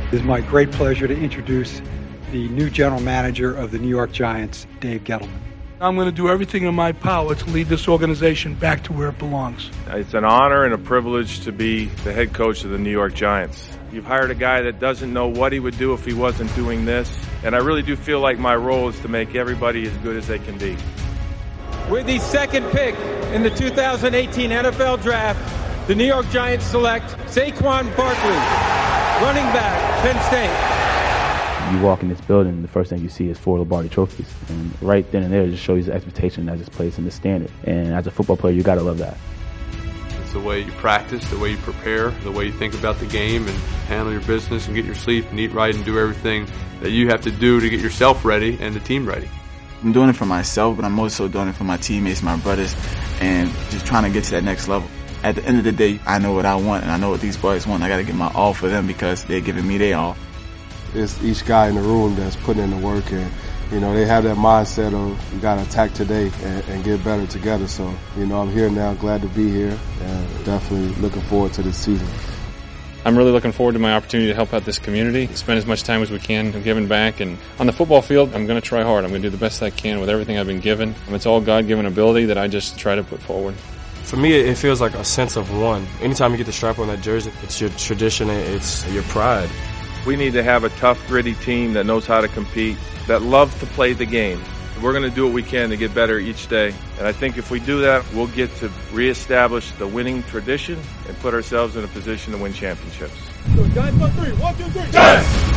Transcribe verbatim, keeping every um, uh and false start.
It is my great pleasure to introduce the new general manager of the New York Giants, Dave Gettleman. I'm going to do everything in my power to lead this organization back to where it belongs. It's an honor and a privilege to be the head coach of the New York Giants. You've hired a guy that doesn't know what he would do if he wasn't doing this, and I really do feel like my role is to make everybody as good as they can be. With the second pick in the two thousand eighteen N F L Draft, the New York Giants select Saquon Barkley, running back, Penn State. You walk in this building, the first thing you see is four Lombardi trophies. And right then and there, it just shows you the expectation that this place and the standard. And as a football player, you got to love that. It's the way you practice, the way you prepare, the way you think about the game and handle your business and get your sleep and eat right and do everything that you have to do to get yourself ready and the team ready. I'm doing it for myself, but I'm also doing it for my teammates, my brothers, and just trying to get to that next level. At the end of the day, I know what I want, and I know what these boys want. I got to give my all for them because they're giving me their all. It's each guy in the room that's putting in the work, and you know they have that mindset of you got to attack today and, and get better together. So you know I'm here now, glad to be here, and definitely looking forward to this season. I'm really looking forward to my opportunity to help out this community, spend as much time as we can giving back. And on the football field, I'm going to try hard. I'm going to do the best I can with everything I've been given. It's all God-given ability that I just try to put forward. For me, it feels like a sense of one. Anytime you get the stripe on that jersey, it's your tradition, it's your pride. We need to have a tough, gritty team that knows how to compete, that loves to play the game. We're going to do what we can to get better each day. And I think if we do that, we'll get to reestablish the winning tradition and put ourselves in a position to win championships. Giants on three. One, two, three. Giants!